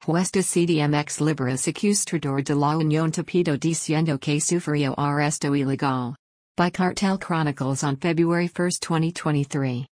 Puesta CDMX libera secuestrador de la Unión Topido diciendo que sufrió arresto ilegal. By Cartel Chronicles on February 1, 2023.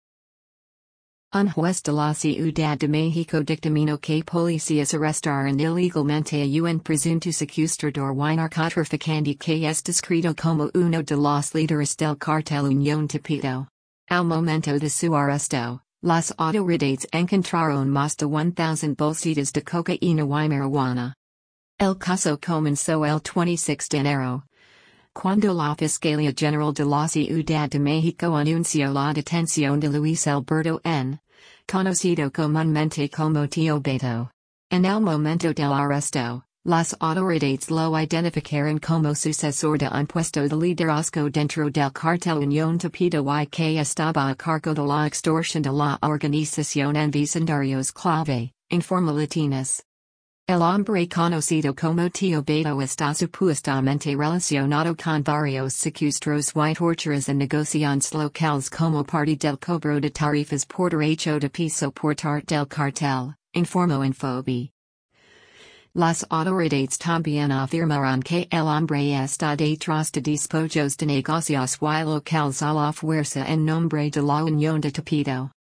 Un juez de la Ciudad de México dictaminó que policías arrestaron ilegalmente a un presunto secuestrador y narcotraficante que es descrito como uno de los líderes del cartel Unión Topido. Al momento de su arresto, las autoridades encontraron más de 1,000 bolsitas de cocaína y marihuana. El caso comenzó el 26 de enero, cuando la Fiscalía General de la Ciudad de México anunció la detención de Luis Alberto N., conocido comúnmente como Tío Beto. En el momento del arresto, las autoridades lo identificaron como sucesor de un puesto de liderazgo dentro del cartel Unión Topido y que estaba a cargo de la extorsión de la organización en vecindarios clave, informa Latinas. El hombre conocido como Tío Beto está supuestamente relacionado con varios secuestros y torturas en negociaciones locales como parte del cobro de tarifas por derecho de piso por parte del cartel, informó Infobi. Las autoridades también afirmaron que el hombre está detrás de despojos de negocios y locales a la fuerza en nombre de la Unión de Topido.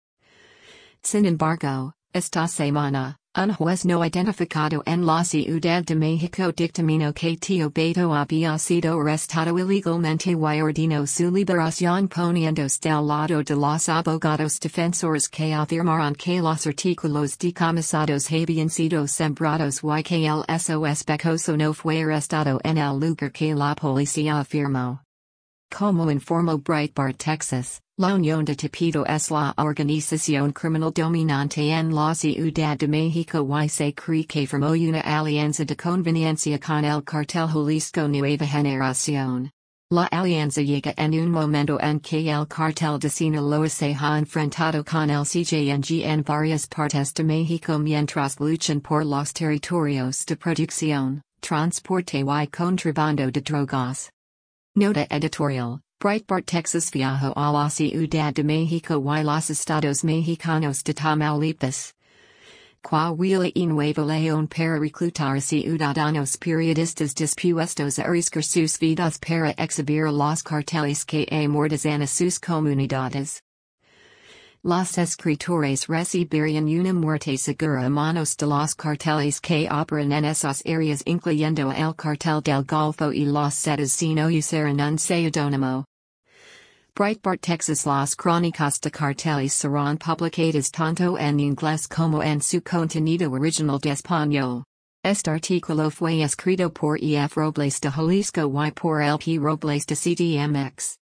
Sin embargo, esta semana, un juez no identificado en la Ciudad de México dictaminó que Tío Beto había sido arrestado ilegalmente y ordenó su liberación poniéndose del lado de los abogados defensores que afirmaron que los artículos decomisados habían sido sembrados y que el sospechoso no fue arrestado en el lugar que la policía afirmó. Como informó Breitbart Texas, la Unión de Topido es la organización criminal dominante en la Ciudad de México y se cree que formó una alianza de conveniencia con el cartel Jalisco Nueva Generación. La alianza llega en un momento en que el cartel de Sinaloa se ha enfrentado con el CJNG en varias partes de México mientras luchan por los territorios de producción, transporte y contrabando de drogas. Nota editorial, Breitbart Texas viajó a la Ciudad de México y los estados mexicanos de Tamaulipas, Coahuila y Nuevo León para reclutar ciudadanos periodistas dispuestos a arriesgar sus vidas para exhibir los carteles que amordazan a sus comunidades. Los escritores recibirían una muerte segura a manos de los carteles que operan en esas áreas incluyendo el cartel del Golfo y los Zetas si no usaran un seudónimo. Breitbart Texas. Las crónicas de carteles serán publicadas tanto en inglés como en su contenido original de español. Este artículo fue escrito por E. F. Robles de Jalisco y por L. P. Robles de CDMX.